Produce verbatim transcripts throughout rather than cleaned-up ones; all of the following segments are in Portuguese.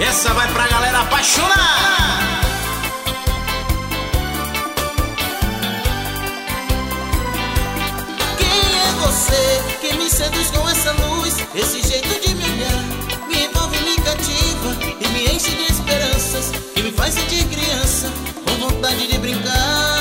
Essa vai pra galera apaixonar. Quem é você que me seduz com essa luz? Esse jeito de me olhar me envolve, me cativa e me enche de esperanças, que me faz sentir criança, com vontade de brincar.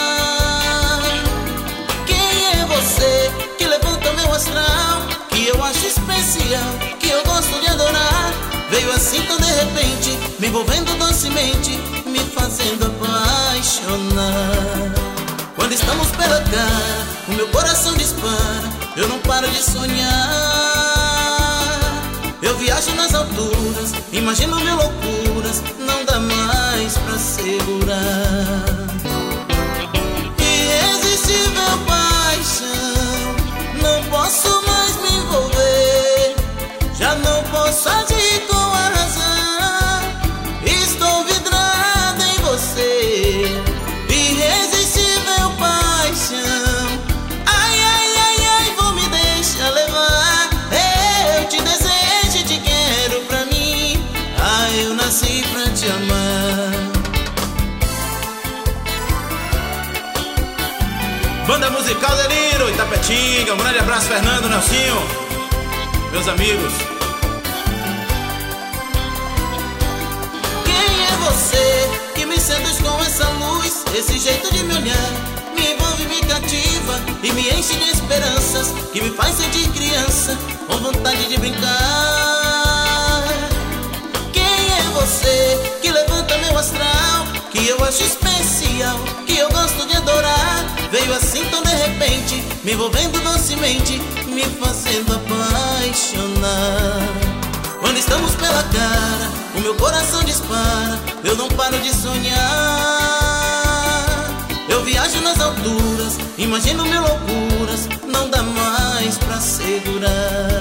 Quem é você que levanta meu astral, que eu acho especial, que eu gosto de adorar? Veio assim tão de repente, me envolvendo docemente, me fazendo apaixonar. Quando estamos pela cara, o meu coração dispara, eu não paro de sonhar. Eu viajo nas alturas, imagino mil loucuras, não dá mais pra segurar. Irresistível paixão, não posso mais me envolver, já não posso agir com a razão, estou vidrada em você. Irresistível paixão, ai, ai, ai, ai, vou me deixar levar. Eu te desejo e te quero pra mim, ah, eu nasci pra te amar. Banda musical Deliro, Itapetinga. Um grande abraço, Fernando, Nelsinho, meus amigos. Quem é você que me seduz com essa luz? Esse jeito de me olhar me envolve, me cativa e me enche de esperanças, que me faz sentir criança, com vontade de brincar. Quem é você que levanta meu astral, que eu acho especial, que eu gosto de adorar? Veio assim tão de repente, me envolvendo docemente, me fazendo apaixonar. Quando estamos pela cara, o meu coração dispara, eu não paro de sonhar. Eu viajo nas alturas, imagino mil loucuras, não dá mais pra segurar.